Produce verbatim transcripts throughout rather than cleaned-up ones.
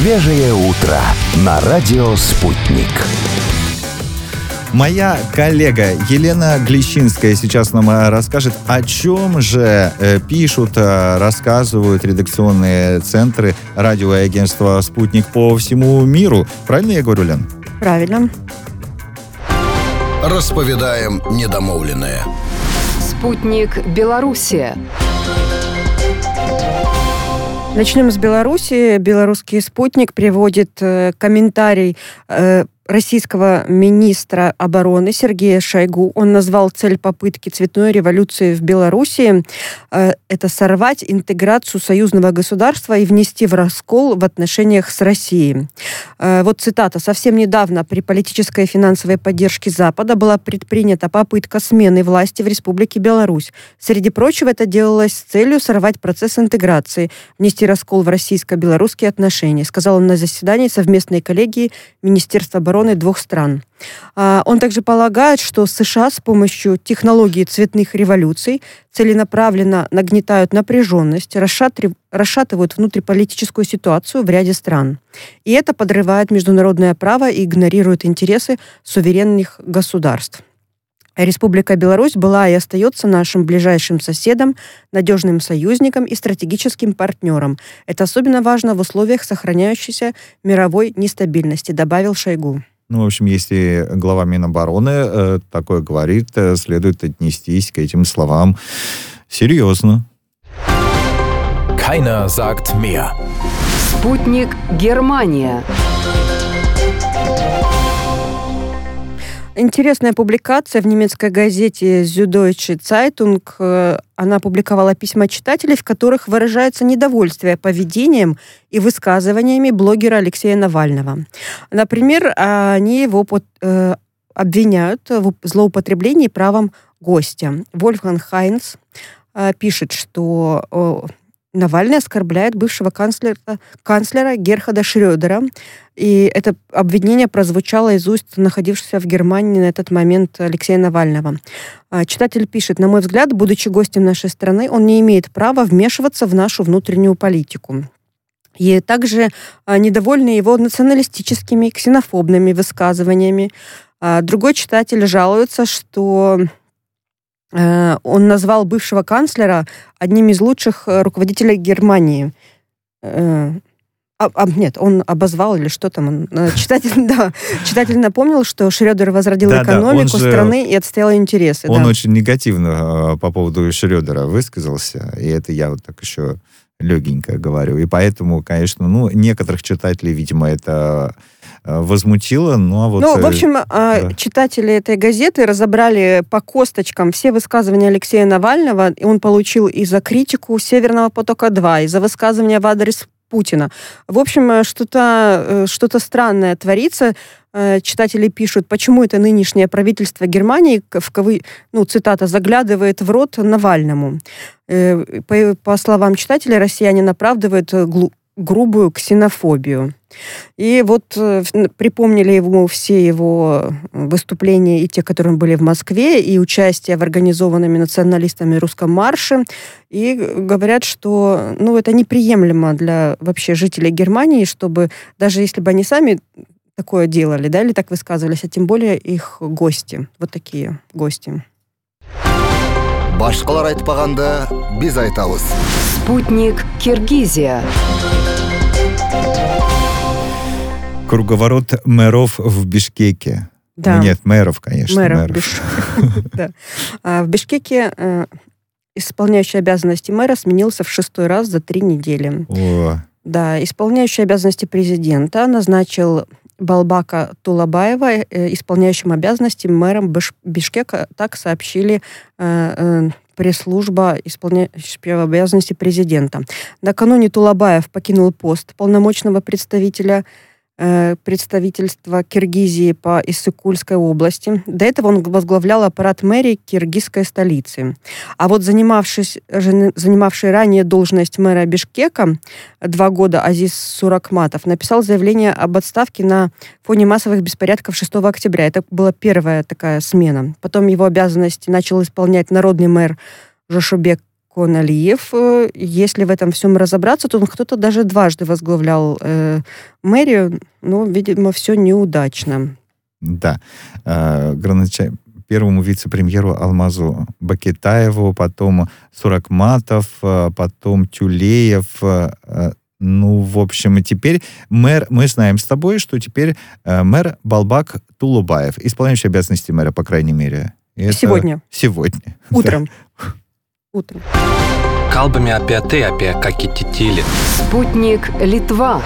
Свежее утро на радио «Спутник». Моя коллега Елена Глещинская сейчас нам расскажет, о чем же пишут, рассказывают редакционные центры радио и агентства «Спутник» по всему миру. Правильно я говорю, Лен? Правильно. Расповедаем недомовленное. «Спутник Белоруссия». Начнем с Беларуси. Белорусский «Спутник» приводит э, комментарий э, российского министра обороны Сергея Шойгу. Он назвал цель попытки цветной революции в Беларуси э, это сорвать интеграцию союзного государства и внести в раскол в отношениях с Россией. Э, вот цитата. «Совсем недавно при политической и финансовой поддержке Запада была предпринята попытка смены власти в Республике Беларусь. Среди прочего, это делалось с целью сорвать процесс интеграции, внести раскол в российско-белорусские отношения», сказал он на заседании совместной коллегии Министерства обороны двух стран. Он также полагает, что США с помощью технологии цветных революций целенаправленно нагнетают напряженность, расшатывают внутриполитическую ситуацию в ряде стран. И это подрывает международное право и игнорирует интересы суверенных государств. Республика Беларусь была и остается нашим ближайшим соседом, надежным союзником и стратегическим партнером. Это особенно важно в условиях сохраняющейся мировой нестабильности, добавил Шойгу. Ну, в общем, если глава Минобороны э, такое говорит, э, следует отнестись к этим словам серьезно. Keiner sagt mehr. «Спутник Германия». Интересная публикация в немецкой газете Süddeutsche Zeitung. Она опубликовала письма читателей, в которых выражается недовольствие поведением и высказываниями блогера Алексея Навального. Например, они его обвиняют в злоупотреблении правом гостя. Вольфганг Хайнц пишет, что Навальный оскорбляет бывшего канцлера, канцлера Герхарда Шрёдера. И это обвинение прозвучало из уст находившегося в Германии на этот момент Алексея Навального. Читатель пишет: «На мой взгляд, будучи гостем нашей страны, он не имеет права вмешиваться в нашу внутреннюю политику». И также недовольны его националистическими, ксенофобными высказываниями. Другой читатель жалуется, что он назвал бывшего канцлера одним из лучших руководителей Германии. А, а, нет, он обозвал или что там. Читатель, да, читатель напомнил, что Шрёдер возродил да, экономику да, страны же, и отстоял интересы. Он да. очень негативно по поводу Шрёдера высказался, и это я вот так еще легенько говорю. И поэтому, конечно, ну, некоторых читателей, видимо, это возмутило, ну, а вот... Ну, в общем, да. Читатели этой газеты разобрали по косточкам все высказывания Алексея Навального, и он получил и за критику «Северного потока-два», и за высказывания в адрес Путина. В общем, что-то, что-то странное творится. Читатели пишут, почему это нынешнее правительство Германии, в кавы, ну, цитата, заглядывает в рот Навальному. По, по словам читателей, россиянин оправдывает глу, грубую ксенофобию. И вот э, припомнили ему все его выступления, и те, которые были в Москве, и участие в организованными националистами русском марше, и говорят, что ну, это неприемлемо для вообще жителей Германии, чтобы даже если бы они сами такое делали, да, или так высказывались, а тем более их гости, вот такие гости. Башкалар айтпаганда биз айтабыз. «Спутник Киргизия». Круговорот мэров в Бишкеке. Да. Ну, нет, мэров, конечно. Мэров. мэров. Биш... да. а в Бишкеке э, исполняющий обязанности мэра сменился в шестой раз за три недели. О. Да, исполняющий обязанности президента назначил Балбака Тулабаева э, исполняющим обязанности мэром Биш... Бишкека, так сообщили э, э, пресс-служба исполняющего обязанности президента. Накануне Тулабаев покинул пост полномочного представителя представительства Киргизии по Иссык-Кульской области. До этого он возглавлял аппарат мэрии киргизской столицы. А вот занимавшись, занимавший ранее должность мэра Бишкека два года Азиз Суракматов написал заявление об отставке на фоне массовых беспорядков шестого октября. Это была первая такая смена. Потом его обязанности начал исполнять народный мэр Жошубек Илкон Алиев. Если в этом всем разобраться, то кто-то даже дважды возглавлял э, мэрию, но, видимо, все неудачно. Да. Э, гранача... Первому вице-премьеру Алмазу Бакетаеву, потом Суракматов, потом Тюлеев. Ну, в общем, и теперь мэр... Мы знаем с тобой, что теперь мэр Балбак Тулубаев, исполняющий обязанности мэра, по крайней мере. Это... Сегодня. Сегодня. Утром. Утром. Kalbame apie tai, apie ką kiti tyli. Спутник Литва.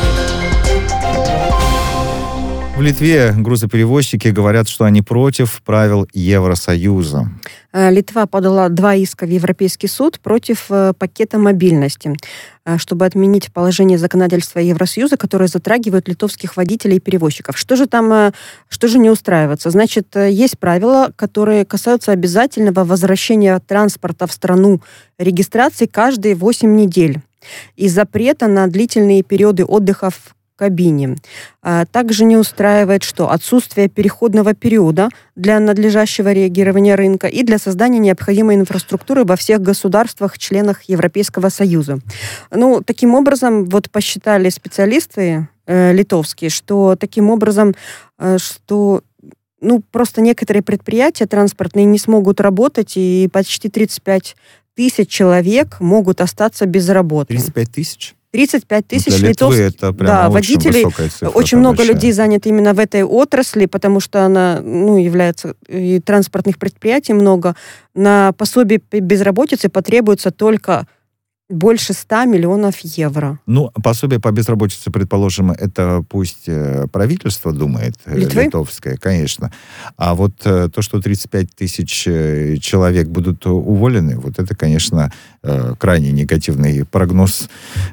В Литве грузоперевозчики говорят, что они против правил Евросоюза. Литва подала два иска в Европейский суд против пакета мобильности, чтобы отменить положение законодательства Евросоюза, которое затрагивает литовских водителей и перевозчиков. Что же там, что же не устраивается? Значит, есть правила, которые касаются обязательного возвращения транспорта в страну регистрации каждые восемь недель и запрета на длительные периоды отдыха в кабине. А также не устраивает, что отсутствие переходного периода для надлежащего реагирования рынка и для создания необходимой инфраструктуры во всех государствах-членах Европейского Союза. Ну, таким образом, вот посчитали специалисты э, литовские, что таким образом, э, что ну, просто некоторые предприятия транспортные не смогут работать, и почти тридцать пять тысяч человек могут остаться без работы. тридцать пять тысяч? тридцать пять тысяч ну, для литовских, это прямо да, очень водителей, высокая цифра, очень много большая. людей занято именно в этой отрасли, потому что она, ну, является, и транспортных предприятий много. На пособие по безработице потребуется только больше ста миллионов евро. Ну, пособие по безработице, предположим, это пусть правительство думает, Литвы? литовское, конечно. А вот то, что тридцать пять тысяч человек будут уволены, вот это, конечно, крайне негативный прогноз,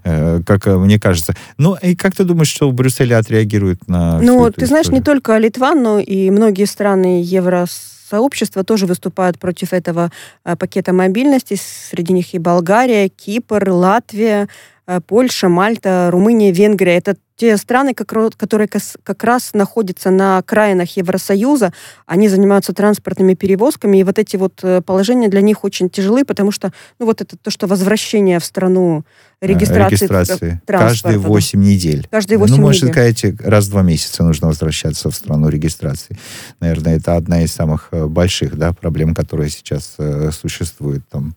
как мне кажется. Ну, и как ты думаешь, что в Брюсселе отреагирует на всю Ну, эту ты знаешь, историю? не только Литва, но и многие страны Евросообщества тоже выступают против этого а, пакета мобильности. Среди них и Болгария, Кипр, Латвия, а, Польша, Мальта, Румыния, Венгрия. Это те страны, как, ро- которые кас- как раз находятся на окраинах Евросоюза. Они занимаются транспортными перевозками, и вот эти вот э, положения для них очень тяжелы, потому что, ну, вот это то, что возвращение в страну регистрации, регистрации. транспорта. Каждые восемь недель. Каждые восемь ну, можно недель. сказать, раз в два месяца нужно возвращаться в страну регистрации. Наверное, это одна из самых больших, да, проблем, которые сейчас э, существуют там.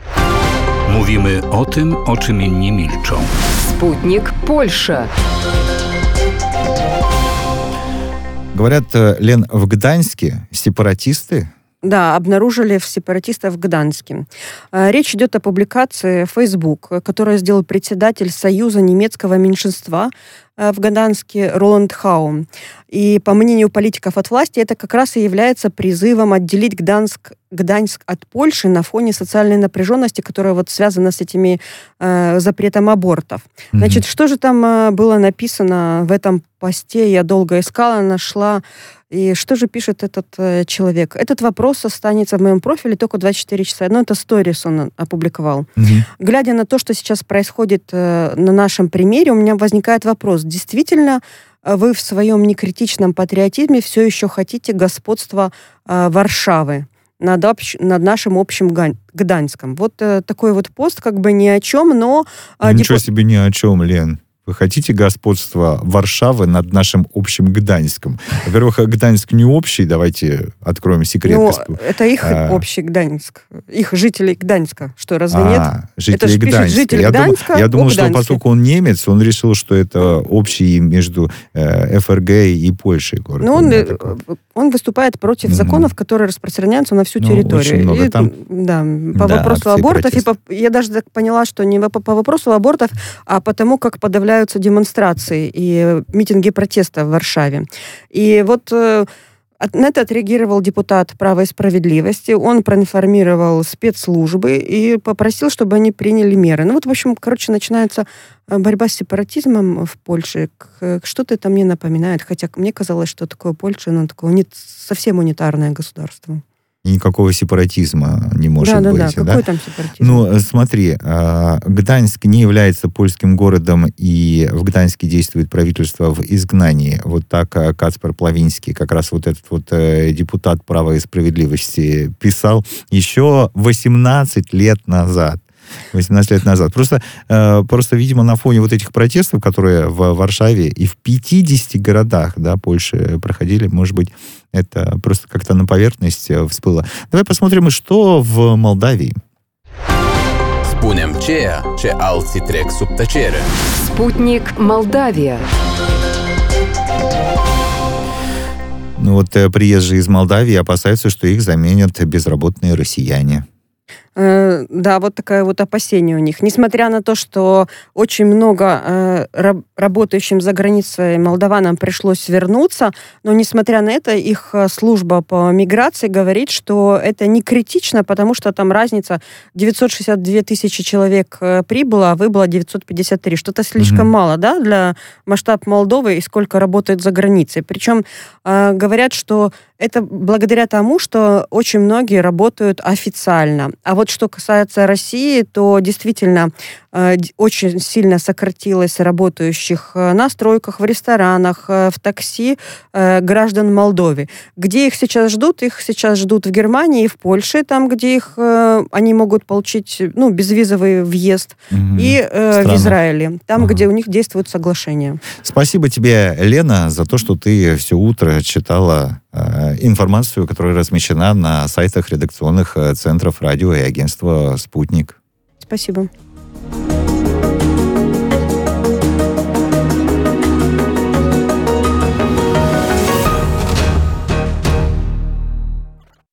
Mówimy o tym, o czym inni milczą. Спутник Польша. Говорят, Лен, в Гданьске сепаратисты... Да, обнаружили сепаратистов в Гданске. Речь идет о публикации в Facebook, которую сделал председатель Союза немецкого меньшинства в Гданске Роланд Хаум. И, по мнению политиков от власти, это как раз и является призывом отделить Гданск, Гданьск от Польши на фоне социальной напряженности, которая вот связана с этими э, запретом абортов. Mm-hmm. Значит, что же там э, было написано в этом посте? Я долго искала, нашла. И что же пишет этот э, человек? Этот вопрос останется в моем профиле только двадцать четыре часа. Ну, это сторис он опубликовал. Mm-hmm. Глядя на то, что сейчас происходит э, на нашем примере, у меня возникает вопрос. Действительно, вы в своем некритичном патриотизме все еще хотите господства э, Варшавы над, общ, над нашим общим Гань, Гданьском? Вот э, такой вот пост как бы ни о чем, но... Э, Ничего деп... себе ни о чем, Лен. Вы хотите господства Варшавы над нашим общим Гданьском? Во-первых, Гданьск не общий, давайте откроем секрет. Ну, госп... это их а... общий Гданьск. Их жителей Гданьска. Что, разве а, нет? Жители это же пишет Гданьска. житель я Гданьска думал, я думал что Гданьске. поскольку он немец, он решил, что это общий между э, ФРГ и Польшей город. Но он, он, он выступает против mm-hmm. законов, которые распространяются на всю ну, территорию. Очень много. И, Там... Да, по да, вопросу абортов. И по, я даже так поняла, что не по, по вопросу абортов, а потому, как подавляются демонстрации и митинги протеста в Варшаве. И вот э, на это отреагировал депутат «Права и справедливости». Он проинформировал спецслужбы и попросил, чтобы они приняли меры. Ну вот, в общем, короче, начинается борьба с сепаратизмом в Польше. Что-то это мне напоминает. Хотя мне казалось, что такое Польша, но такое не, совсем унитарное государство. И никакого сепаратизма не может да, быть. Да, да, какой там сепаратизм? Ну, смотри, Гданьск не является польским городом, и в Гданьске действует правительство в изгнании. Вот так Кацпер Плавинский, как раз вот этот вот депутат права и справедливости, писал еще восемнадцать лет назад. восемнадцать лет назад. Просто, э, просто, видимо, на фоне вот этих протестов, которые в Варшаве и в пятидесяти городах, да, Польши проходили, может быть, это просто как-то на поверхность всплыло. Давай посмотрим, что в Молдавии. Spunem ceea ce alții trec sub tăcere. Спутник Молдавия. Ну вот э, приезжие из Молдавии опасаются, что их заменят безработные россияне. Э, да, вот такое вот опасение у них. Несмотря на то, что очень много э, раб- работающим за границей молдаванам пришлось вернуться, но несмотря на это, их служба по миграции говорит, что это не критично, потому что там разница девятьсот шестьдесят две тысячи человек прибыло, а выбыло девятьсот пятьдесят три. Что-то слишком mm-hmm. мало, да, для масштаба Молдовы и сколько работает за границей. Причем э, говорят, что это благодаря тому, что очень многие работают официально. А вот что касается России, то действительно э, очень сильно сократилось работающих на стройках, в ресторанах, э, в такси э, граждан Молдовы. Где их сейчас ждут? Их сейчас ждут в Германии и в Польше, там, где их э, они могут получить, ну, безвизовый въезд, mm-hmm. и э, в Израиле, там, ага. где у них действуют соглашения. Спасибо тебе, Лена, за то, что ты все утро читала информацию, которая размещена на сайтах редакционных центров радио и агентства «Спутник». Спасибо.